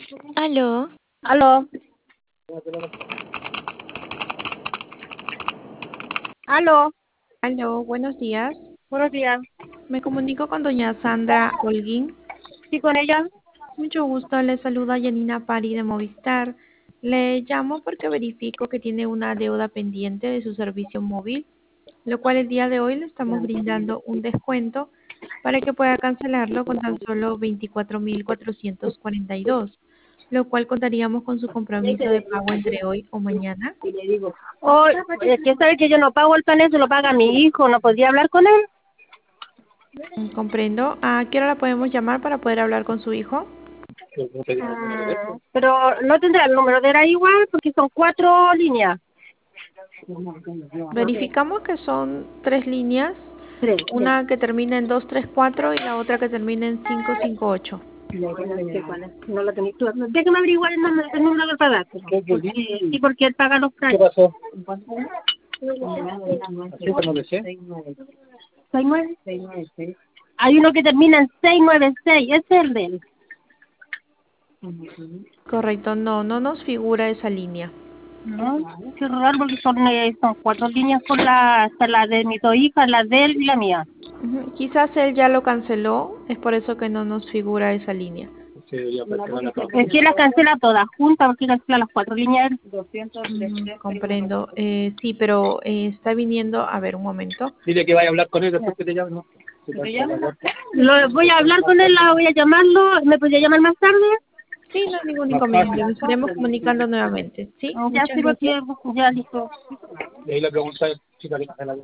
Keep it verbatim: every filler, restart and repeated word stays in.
Aló, Aló, aló, Aló, buenos días. buenos días. Me comunico con doña Sandra Holguín. ¿Sí con ella? Mucho gusto, le saluda Yanina Pari de Movistar. Le llamo porque verifico que tiene una deuda pendiente de su servicio móvil, lo cual el día de hoy le estamos brindando un descuento para que pueda cancelarlo con tan solo veinticuatro mil cuatrocientos cuarenta y dos, lo cual contaríamos con su compromiso de pago entre hoy o mañana. Oh, es que sabe que yo no pago el panel, se lo paga mi hijo, ¿no podría hablar con él? Mm, Comprendo. ¿A qué hora la podemos llamar para poder hablar con su hijo? Ah, pero no tendrá el número de la igual porque son cuatro líneas. Verificamos que son tres líneas, Tres, tres. una que termina en dos tres cuatro y la otra que termina en cinco cinco ocho. No sé cuál es, no lo tenéis tú. Déjame averiguar el número, el número del pagar. Porque, sí, porque él paga los planes. ¿Qué pasó? ¿Seis nueve? Hay uno que termina en seis nueve seis, ese es el de él. Correcto, no, no nos figura esa línea. No, qué raro porque son, eh, son cuatro líneas por la, hasta la de mis dos hijas, la de él y la mía. Ujú, Quizás él ya lo canceló, es por eso que no nos figura esa línea. Es que las cancela todas juntas porque cancela las cuatro líneas. Mm, comprendo. Eh, sí, pero eh, está viniendo, a ver, un momento. Dile que vaya a hablar con él después que te llame, ¿no? Lo, voy a hablar con él, la voy a llamarlo, ¿me podría llamar más tarde? Sí, no hay ningún Más inconveniente, nos fácil. estaremos comunicando nuevamente. Sí, Ya muchas sí, gracias. porque ya listo. Y ahí le pregunta, chica,